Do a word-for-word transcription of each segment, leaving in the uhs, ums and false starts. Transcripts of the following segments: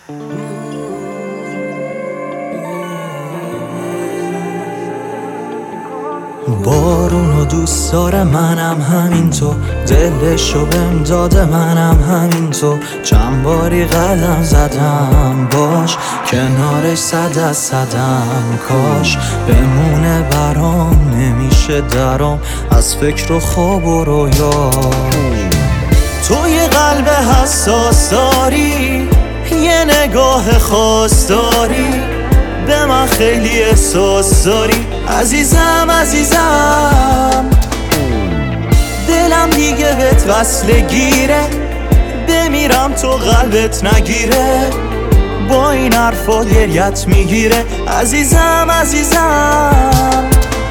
بارونو دوست داره منم همینطور، دلشو بهم داده منم همینطور. چند باری قدم زدم باش، کنارش صد از صدم کاش بمونه برام، نمیشه درام از فکر و خواب و رویاش. تو یه قلب حساس داری، یه نگاه خاص داری، به من خیلی احساس داری عزیزم عزیزم. دلم دیگه بهت وصله گیره، بمیرم تو قلبت نگیره. با این حرفا گریت میگیره عزیزم عزیزم.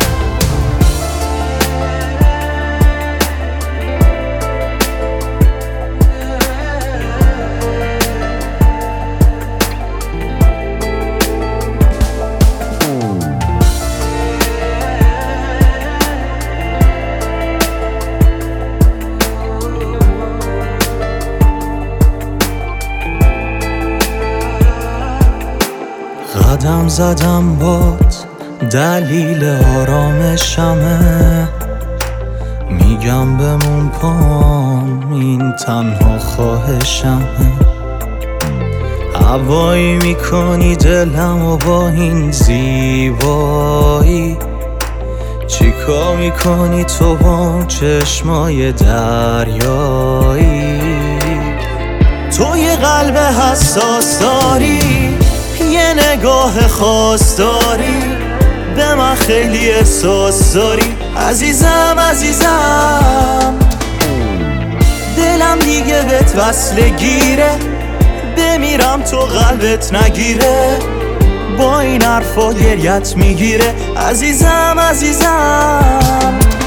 قدم زدم بات، دلیل آرامشمه. میگم بمون پام، این تنها خواهشمه. هوایی میکنی دلم و با این زیبایی، چیکار میکنی تو با چشمای دریایی. تو یه قلب حساس داری، یه نگاه خاص داری، به من خیلی احساس داری عزیزم عزیزم. دلم دیگه بهت وصله گیره، بمیرم تو قلبت نگیره. با این حرفا گریت میگیره عزیزم عزیزم.